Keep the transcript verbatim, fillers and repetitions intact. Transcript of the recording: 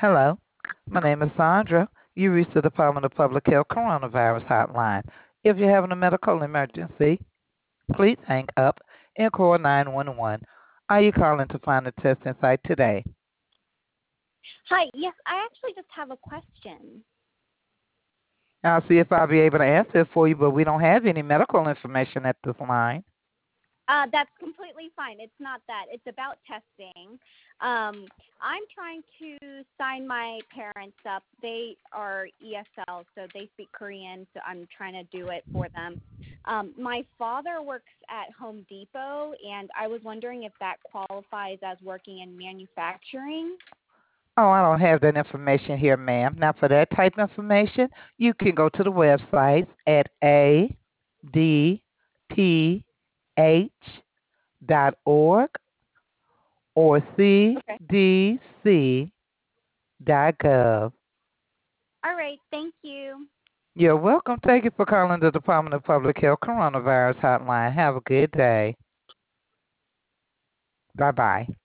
Hello, my name is Sandra. You reached the Department of Public Health Coronavirus Hotline. If you're having a medical emergency, please hang up and call nine one one. Are you calling to find a testing site today? Hi, yes, I actually just have a question. I'll see if I'll be able to answer it for you, but we don't have any medical information at this line. Uh, that's completely fine. It's not that. It's about testing. Um, I'm trying to sign my parents up. They are E S L, so they speak Korean, so I'm trying to do it for them. Um, my father works at Home Depot, and I was wondering if that qualifies as working in manufacturing. Oh, I don't have that information here, ma'am. Now, for that type of information, you can go to the website at a d p h dot org or Okay. c d c dot gov. All right. Thank you. You're welcome. Thank you for calling the Department of Public Health Coronavirus Hotline. Have a good day. Bye bye.